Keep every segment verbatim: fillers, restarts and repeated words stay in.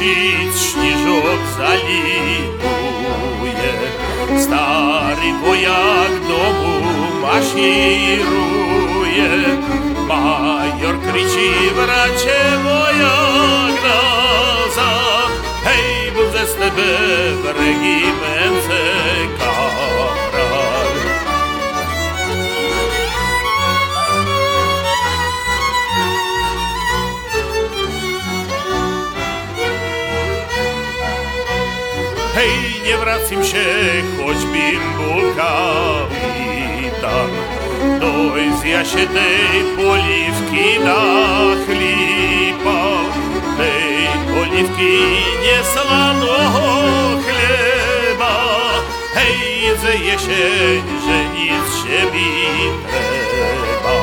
місяць сніжок залітує, старий вояк дому марширує. Майор кричив, раче вояк назад, гей, буде з тебе в регіменте капрал. Hej, nie wracim się, choćbym był kapitan. Dojść ja się tej poliwki nachlipał, tej poliwki nie slanego chleba. Hej, że jesień, że nic się mi trzeba.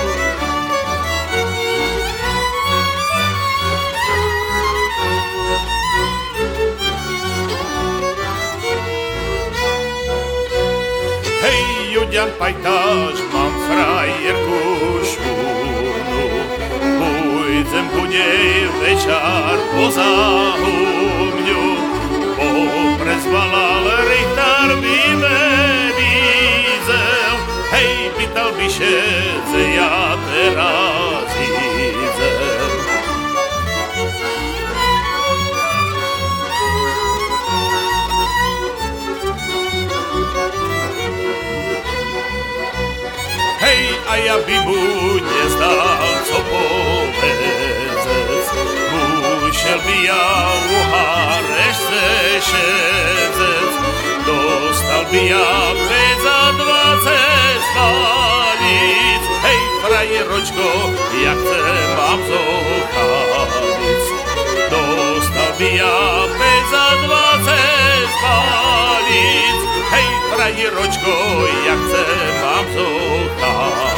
Hej, Judian pajtaż, mam frajerku szunu, pójdę ku niej wieczar poza umniu, bo prezwalal rychtar by me widzę. Hej, pytał by się, że ja teraz idę. Hej, a ja by mu nie zdał, co powiedzieć. Musiałby ja u areszcie siedzieć. Dostałby ja za dwadzieścia palic. Hej, frajeroczko, jak chcę mam zochawic. Dostałby ja za dwadzieścia palic. Hej, frajeroczko, jak chcę mam zochawic.